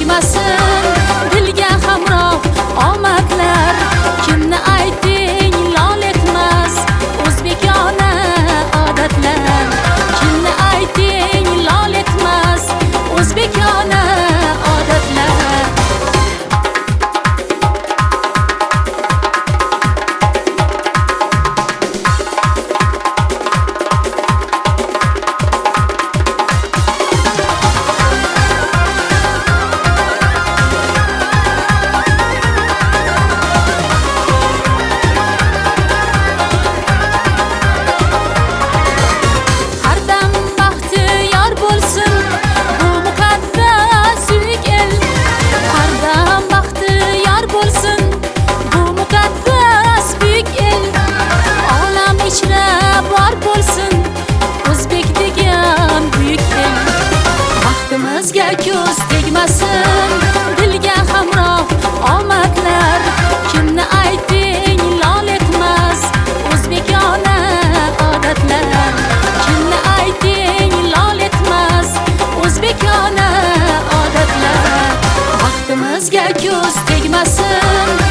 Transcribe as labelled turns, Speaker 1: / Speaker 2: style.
Speaker 1: tegmasin dilga hamroh omadlar. Kimni ayting lol etmas o'zbekona odatlar. Kimni ayting lol etmas o'zbekona odatlar. Bizga ko'z tegmasin dilga hamroh omadlar. Kimni ayting lol etmas o'zbekona odatlar. Kimni ayting lol etmas o'zbekona odatlar. Baxtimizga ko'z tegmasin